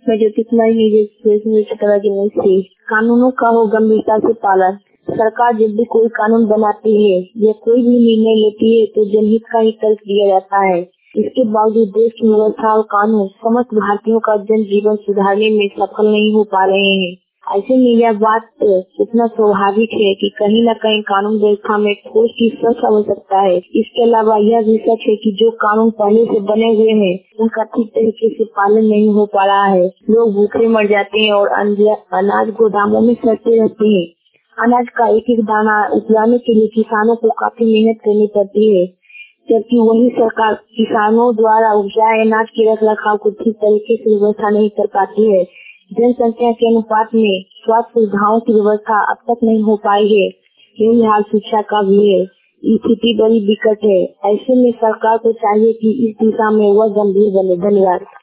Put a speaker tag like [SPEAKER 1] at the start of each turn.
[SPEAKER 1] मैं ज्योति कुमारी निजी कानूनों का हो गंभीरता से पालन। सरकार जब भी कोई कानून बनाती है या कोई भी निर्णय लेती है तो जनहित का ही तर्क दिया जाता है। इसके बावजूद देश की व्यवस्था और कानून समस्त भारतीयों का जन जीवन सुधारने में सफल नहीं हो पा रहे हैं। ऐसे में यह बात इतना स्वाभाविक है कि कहीं न कहीं कानून व्यवस्था में ठोस की सख्त आवश्यकता है। इसके अलावा यह भी सच है कि जो कानून पहले से बने हुए हैं उनका ठीक तरीके से पालन नहीं हो पा रहा है। लोग भूखे मर जाते हैं और अनाज गोदामों में सड़ते रहते हैं। अनाज का एक एक दाना उपजाने के लिए किसानों को काफी मेहनत करनी पड़ती है, जबकि वही सरकार किसानों द्वारा उपजाए अनाज के रख रखाव को ठीक तरीके से व्यवस्था नहीं कर पाती है। जनसंख्या के अनुपात में स्वास्थ्य सुविधाओं की व्यवस्था अब तक नहीं हो पाई है। यही हाल शिक्षा का भी है। स्थिति बड़ी विकट है। ऐसे में सरकार को चाहिए कि इस दिशा में वह गंभीर बने। धन्यवाद।